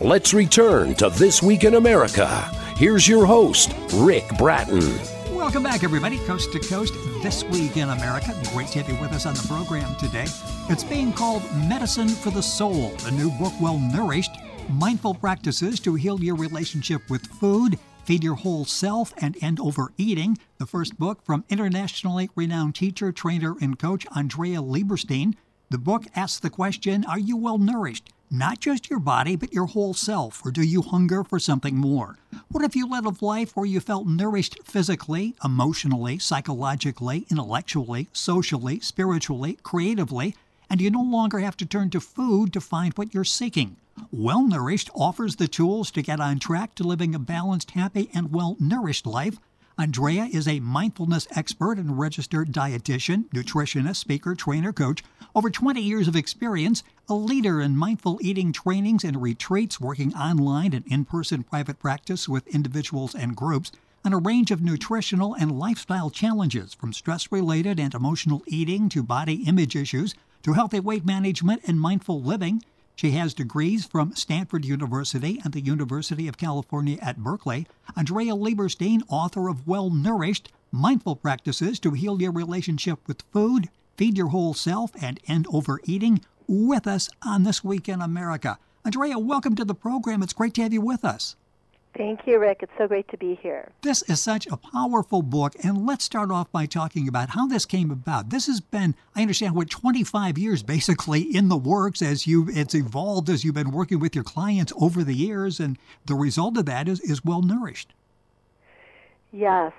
Let's return to This Week in America. Here's your host, Rick Bratton. Welcome back, everybody, coast to coast, This Week in America. Great to have you with us on the program today. It's being called Medicine for the Soul, the new book, Well Nourished, Mindful Practices to Heal Your Relationship with Food, Feed Your Whole Self, and End Overeating. The first book from internationally renowned teacher, trainer, and coach Andrea Lieberstein. The book asks the question, are you well nourished? Not just your body, but your whole self, or do you hunger for something more? What if you led a life where you felt nourished physically, emotionally, psychologically, intellectually, socially, spiritually, creatively, and you no longer have to turn to food to find what you're seeking? Well Nourished offers the tools to get on track to living a balanced, happy, and well-nourished life. Andrea is a mindfulness expert and registered dietitian, nutritionist, speaker, trainer, coach, over 20 years of experience, a leader in mindful eating trainings and retreats, working online and in-person private practice with individuals and groups on a range of nutritional and lifestyle challenges, from stress-related and emotional eating to body image issues to healthy weight management and mindful living. She has degrees from Stanford University and the University of California at Berkeley. Andrea Lieberstein, author of Well Nourished, Mindful Practices to Heal Your Relationship with Food, Feed Your Whole Self, and End Overeating, with us on This Week in America. Andrea, welcome to the program. It's great to have you with us. Thank you, Rick. It's so great to be here. This is such a powerful book, and let's start off by talking about how this came about. This has been, I understand, 25 years basically in the works it's evolved as you've been working with your clients over the years, and the result of that is Well Nourished. Yes.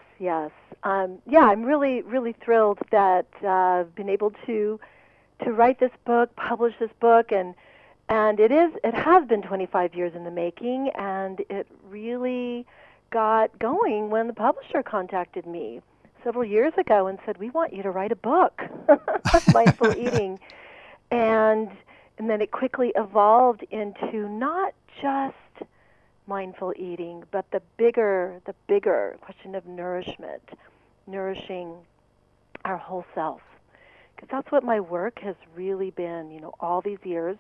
I'm really thrilled that I've been able to write this book, publish this book, and it has been 25 years in the making, and it really got going when the publisher contacted me several years ago and said, we want you to write a book on mindful eating. And then it quickly evolved into not just mindful eating, but the bigger question of nourishment, nourishing our whole self. Because that's what my work has really been, all these years.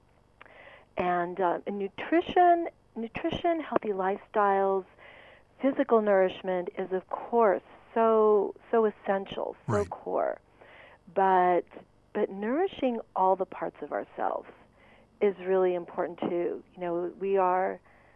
And nutrition, healthy lifestyles, physical nourishment is, of course, so essential, so right. Core. But nourishing all the parts of ourselves is really important too. We are,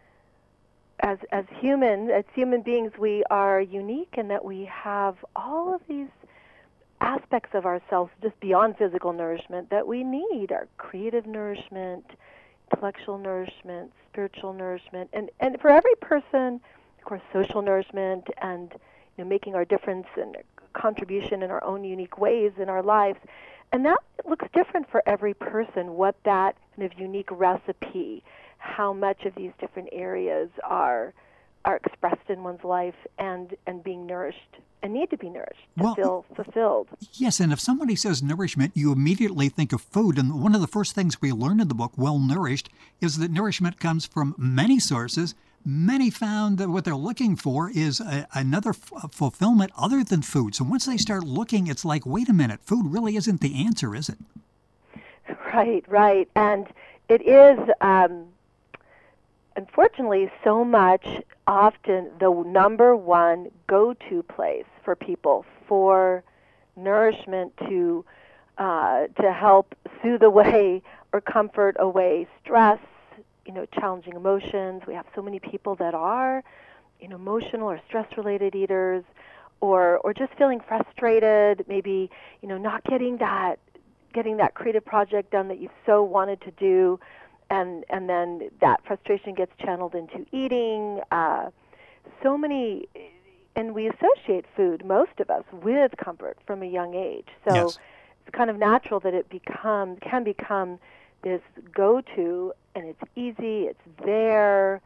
as human beings, we are unique in that we have all of these aspects of ourselves just beyond physical nourishment that we need: our creative nourishment, intellectual nourishment, spiritual nourishment, and for every person, of course, social nourishment, and making our difference and contribution in our own unique ways in our lives. And that looks different for every person, what that kind of unique recipe, how much of these different areas are expressed in one's life and being nourished and need to be nourished to feel fulfilled. Yes, and if somebody says nourishment, you immediately think of food. And one of the first things we learn in the book, Well Nourished, is that nourishment comes from many sources. Many found that what they're looking for is another fulfillment other than food. So once they start looking, it's like, wait a minute, food really isn't the answer, is it? Right. And it is, unfortunately, so much often the number one go-to place for people for nourishment to help soothe away or comfort away stress, challenging emotions. We have so many people that are, emotional or stress-related eaters, or just feeling frustrated, maybe, not getting that creative project done that you so wanted to do, and then that frustration gets channeled into eating. So many, and we associate food, most of us, with comfort from a young age. So yes. It's kind of natural that it can become this go-to, and it's easy, it's there,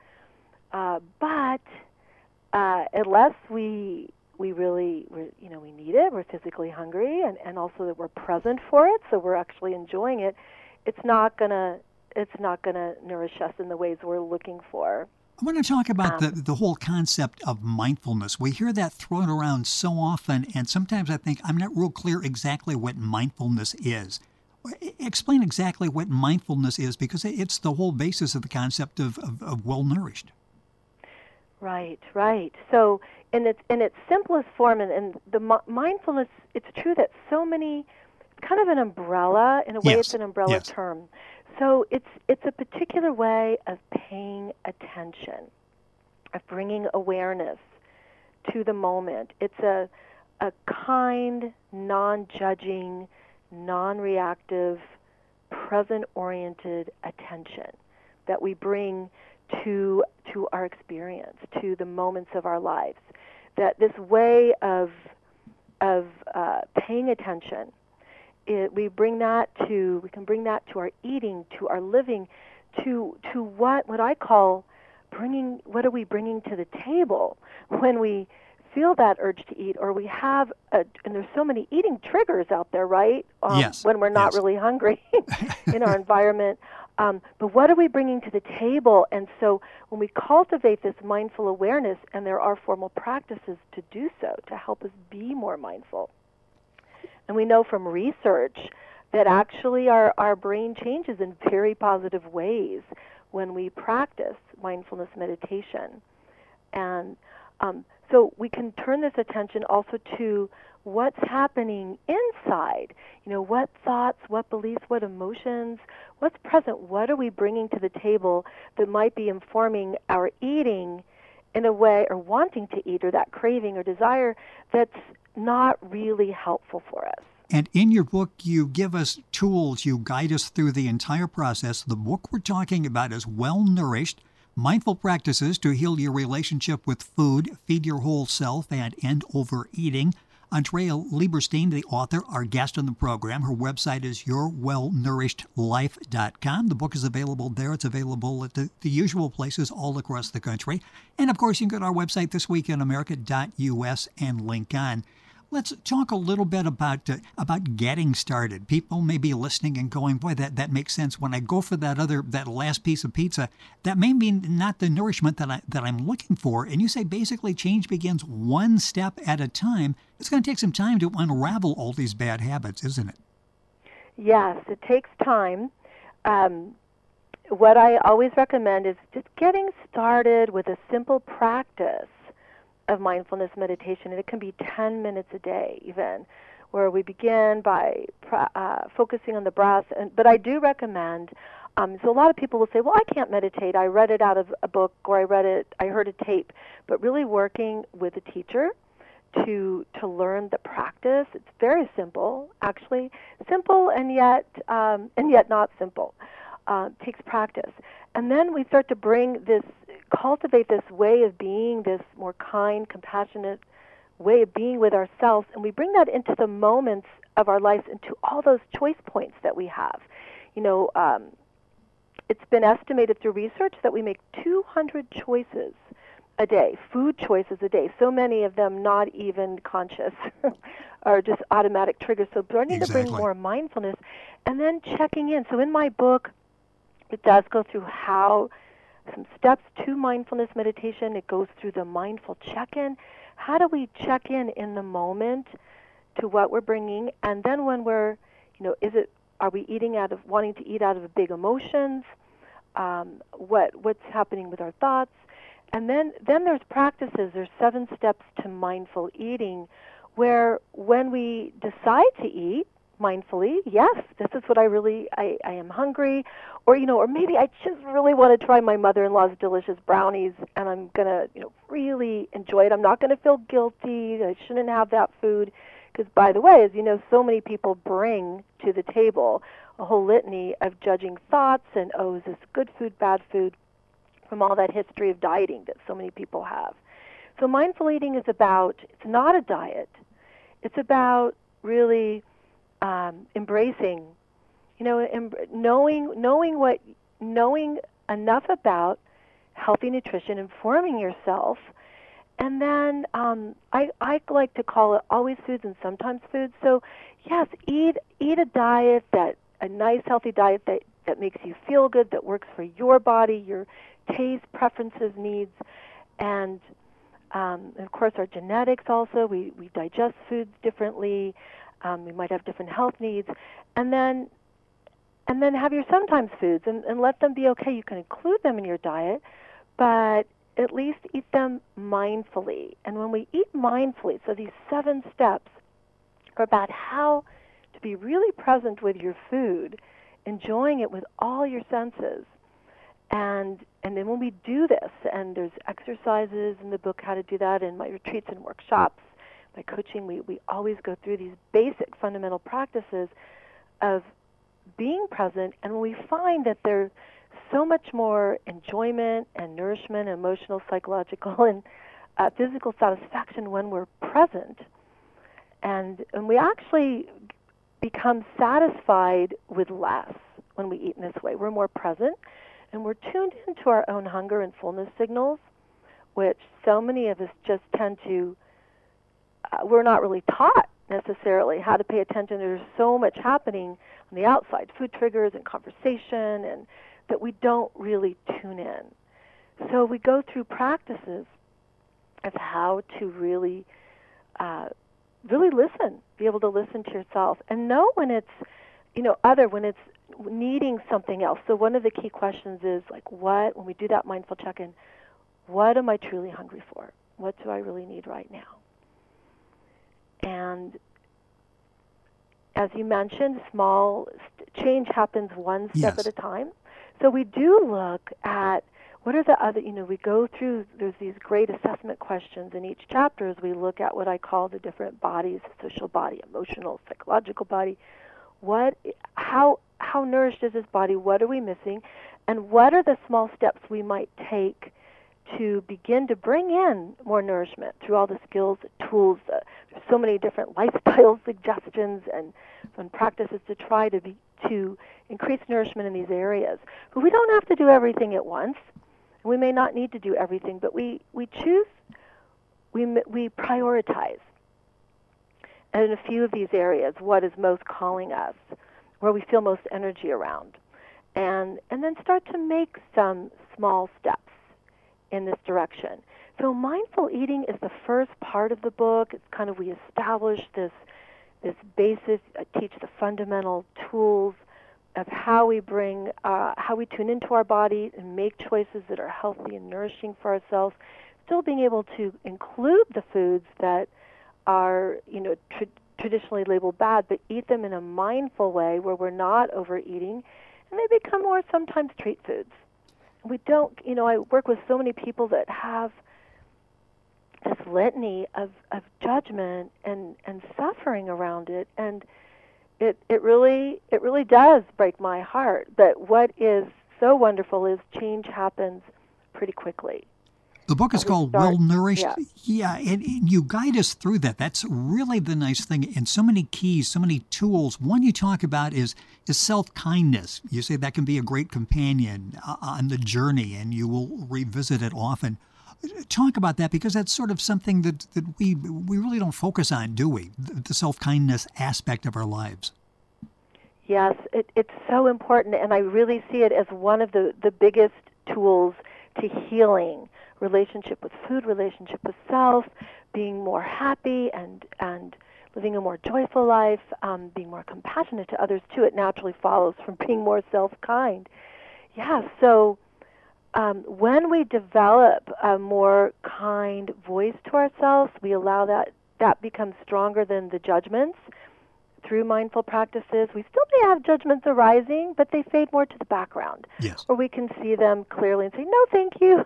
but unless we really, we need it, we're physically hungry, and also that we're present for it, so we're actually enjoying it, it's not gonna nourish us in the ways we're looking for. I want to talk about the whole concept of mindfulness. We hear that thrown around so often, and sometimes I think I'm not real clear exactly what mindfulness is. Explain exactly what mindfulness is, because it's the whole basis of the concept of well-nourished. Right, right. So in its simplest form, and the mindfulness, it's true that so many, it's kind of an umbrella. In a way, it's an umbrella term. So it's a particular way of paying attention, of bringing awareness to the moment. It's a kind, non-judging, non-reactive, present-oriented attention that we bring to our experience, to the moments of our lives. That this way of paying attention, we can bring that to our eating, to our living, to what I call what are we bringing to the table when we feel that urge to eat, or we have and there's so many eating triggers out there, right? When we're not really hungry in our environment. But what are we bringing to the table? And so when we cultivate this mindful awareness, and there are formal practices to do so, to help us be more mindful. And we know from research that actually our brain changes in very positive ways when we practice mindfulness meditation. And so we can turn this attention also to what's happening inside. What thoughts, what beliefs, what emotions, what's present, what are we bringing to the table that might be informing our eating in a way, or wanting to eat, or that craving or desire that's not really helpful for us. And in your book, you give us tools, you guide us through the entire process. The book we're talking about is Well Nourished: Mindful Practices to Heal Your Relationship with Food, Feed Your Whole Self, and End Overeating. Andrea Lieberstein, the author, our guest on the program. Her website is yourwellnourished.life.com. The book is available there. It's available at the usual places all across the country. And, of course, you can go to our website, thisweekinamerica.us, and link on. Let's talk a little bit about getting started. People may be listening and going, boy, that makes sense. When I go for that last piece of pizza, that may be not the nourishment that I'm looking for. And you say basically change begins one step at a time. It's going to take some time to unravel all these bad habits, isn't it? Yes, it takes time. What I always recommend is just getting started with a simple practice of mindfulness meditation, and it can be 10 minutes a day even, where we begin by focusing on the breath. But I do recommend, so a lot of people will say, well, I can't meditate. I read it out of a book, or I heard a tape. But really working with a teacher to learn the practice. It's very simple, actually. Simple and yet not simple. Takes practice. And then we start to cultivate this way of being, this more kind, compassionate way of being with ourselves, and we bring that into the moments of our lives, into all those choice points that we have. It's been estimated through research that we make 200 choices a day, food choices a day, so many of them not even conscious or just automatic triggers. So learning to bring more mindfulness, and then checking in. So in my book, it does go through some steps to mindfulness meditation. It goes through the mindful check-in. How do we check in the moment to what we're bringing? And then when we're, are we eating wanting to eat out of big emotions? What's happening with our thoughts? And then there's practices. There's 7 steps to mindful eating, where when we decide to eat mindfully, yes, this is what I am hungry, or maybe I just really want to try my mother-in-law's delicious brownies, and I'm gonna really enjoy it. I'm not gonna feel guilty. I shouldn't have that food, because by the way, as you know, so many people bring to the table a whole litany of judging thoughts and, is this good food, bad food, from all that history of dieting that so many people have. So mindful eating is it's not a diet. It's about really embracing, knowing enough about healthy nutrition, informing yourself, and then I like to call it always foods and sometimes foods. So yes, eat a nice healthy diet that makes you feel good, that works for your body, your taste, preferences, needs, and of course our genetics also. We digest foods differently. We might have different health needs. And then And then have your sometimes foods and let them be okay. You can include them in your diet, but at least eat them mindfully. And when we eat mindfully, so these 7 steps are about how to be really present with your food, enjoying it with all your senses. And then when we do this, and there's exercises in the book how to do that, in my retreats and workshops, my coaching, we always go through these basic fundamental practices of being present, and when we find that there's so much more enjoyment and nourishment, and emotional, psychological, and physical satisfaction when we're present, and we actually become satisfied with less when we eat in this way. We're more present, and we're tuned into our own hunger and fullness signals, which so many of us just tend to, we're not really taught necessarily how to pay attention. There's so much happening on the outside, food triggers and conversation, and that we don't really tune in. So we go through practices of how to really listen, be able to listen to yourself, and know when it's, when it's needing something else. So one of the key questions is, like, when we do that mindful check-in, what am I truly hungry for? What do I really need right now? And as you mentioned, small change happens one step at a time. So we do look at what are the other, we go through, there's these great assessment questions in each chapter as we look at what I call the different bodies: social body, emotional, psychological body. How nourished is this body? What are we missing? And what are the small steps we might take to begin to bring in more nourishment through all the skills, the tools? There's so many different lifestyle suggestions and practices to try to increase nourishment in these areas. But we don't have to do everything at once. We may not need to do everything, but we choose, we prioritize. And in a few of these areas, what is most calling us, where we feel most energy around, and then start to make some small steps in this direction. So mindful eating is the first part of the book. It's kind of, we establish this basis, teach the fundamental tools of how we how we tune into our body and make choices that are healthy and nourishing for ourselves, still being able to include the foods that are, traditionally labeled bad, but eat them in a mindful way where we're not overeating, and they become more sometimes treat foods. We don't, I work with so many people that have this litany of judgment and suffering around it, and it really does break my heart. But what is so wonderful is change happens pretty quickly. The book is called Well Nourished. Yeah, and you guide us through that. That's really the nice thing. And so many keys, so many tools. One you talk about is self-kindness. You say that can be a great companion on the journey, and you will revisit it often. Talk about that, because that's sort of something that we really don't focus on, do we? The self-kindness aspect of our lives. Yes, it's so important, and I really see it as one of the biggest tools to healing. Relationship with food, relationship with self, being more happy and living a more joyful life, being more compassionate to others too. It naturally follows from being more self-kind. Yeah, so when we develop a more kind voice to ourselves, we allow that becomes stronger than the judgments through mindful practices. We still may have judgments arising, but they fade more to the background. Yes. Or we can see them clearly and say, no, thank you.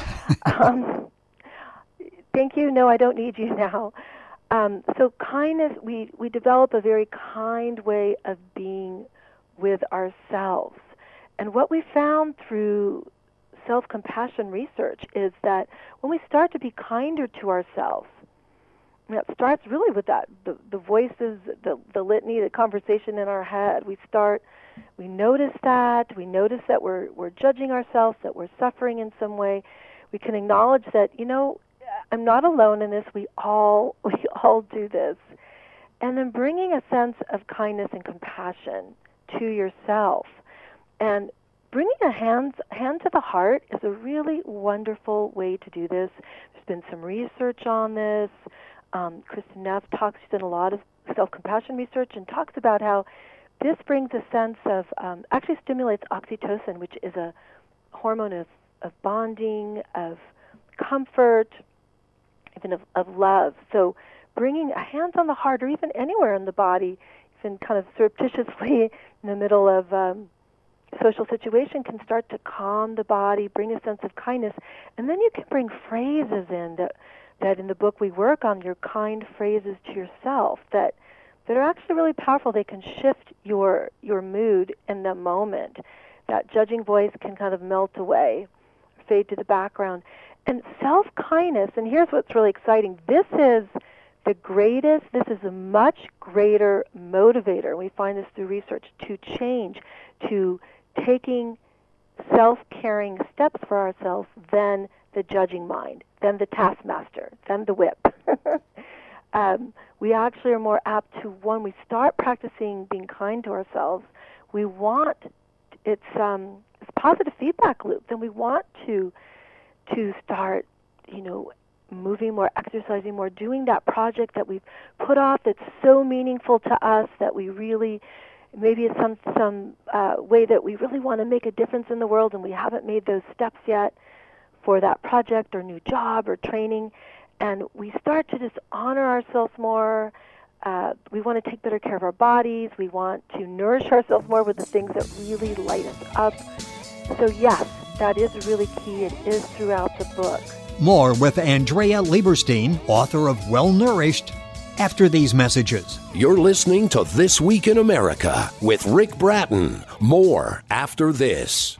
Thank you, no, I don't need you now. So kindness, we develop a very kind way of being with ourselves. And what we found through self-compassion research is that when we start to be kinder to ourselves, and it starts really with that, the voices, the litany, the conversation in our head. We notice that we're judging ourselves, that we're suffering in some way. We can acknowledge that, I'm not alone in this. We all do this. And then bringing a sense of kindness and compassion to yourself. And bringing a hand to the heart is a really wonderful way to do this. There's been some research on this. Kristen Neff she's done a lot of self-compassion research and talks about how this brings a sense of, actually stimulates oxytocin, which is a hormone of bonding, of comfort, even of love. So bringing a hand on the heart, or even anywhere in the body, even kind of surreptitiously in the middle of social situation, can start to calm the body, bring a sense of kindness. And then you can bring phrases in that in the book we work on, your kind phrases to yourself that are actually really powerful. They can shift your mood in the moment. That judging voice can kind of melt away, fade to the background. And self-kindness, and here's what's really exciting, this is a much greater motivator. We find this through research, to change, to taking self-caring steps for ourselves than the judging mind, than the taskmaster, than the whip. We actually are more apt to, when we start practicing being kind to ourselves, we want, it's a positive feedback loop, then we want to start, moving more, exercising more, doing that project that we've put off that's so meaningful to us, that we really, maybe it's some way that we really want to make a difference in the world and we haven't made those steps yet for that project or new job or training. And we start to just honor ourselves more. We want to take better care of our bodies. We want to nourish ourselves more with the things that really light us up. So yes, that is really key. It is throughout the book. More with Andrea Lieberstein, author of Well Nourished, after these messages. You're listening to This Week in America with Rick Bratton. More after this.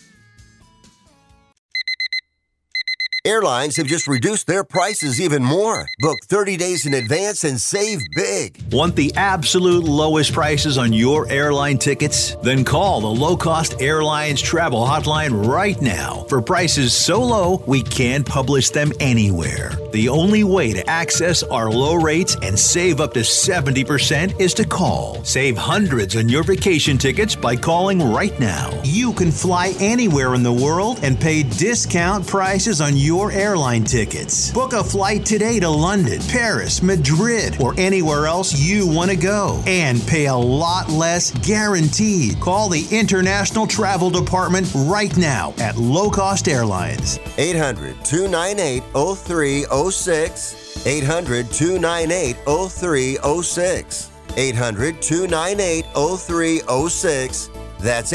Airlines have just reduced their prices even more. Book 30 days in advance and save big. Want the absolute lowest prices on your airline tickets? Then call the Low Cost Airlines Travel Hotline right now for prices so low we can't publish them anywhere. The only way to access our low rates and save up to 70% is to call. Save hundreds on your vacation tickets by calling right now. You can fly anywhere in the world and pay discount prices on your airline tickets. Book a flight today to London, Paris, Madrid, or anywhere else you want to go, and pay a lot less guaranteed. Call the International Travel Department right now at Low Cost Airlines. 800-298-0306. 800-298-0306. 800-298-0306. That's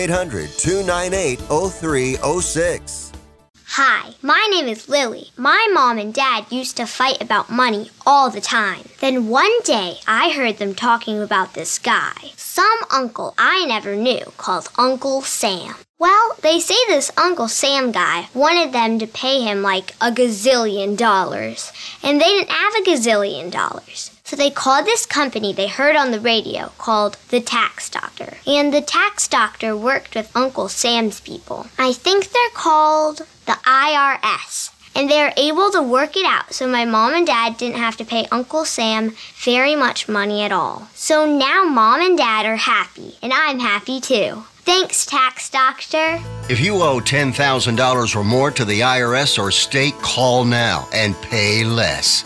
800-298-0306. Hi, my name is Lily. My mom and dad used to fight about money all the time. Then one day, I heard them talking about this guy, some uncle I never knew, called Uncle Sam. Well, they say this Uncle Sam guy wanted them to pay him like $1 gazillion, and they didn't have $1 gazillion. So they called this company they heard on the radio called the Tax Doctor. And the Tax Doctor worked with Uncle Sam's people. I think they're called the IRS. And they were able to work it out so my mom and dad didn't have to pay Uncle Sam very much money at all. So now mom and dad are happy, and I'm happy too. Thanks, Tax Doctor. If you owe $10,000 or more to the IRS or state, call now and pay less.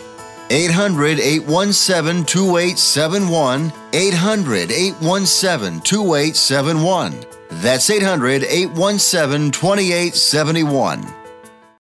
800-817-2871. 800-817-2871. That's 800-817-2871.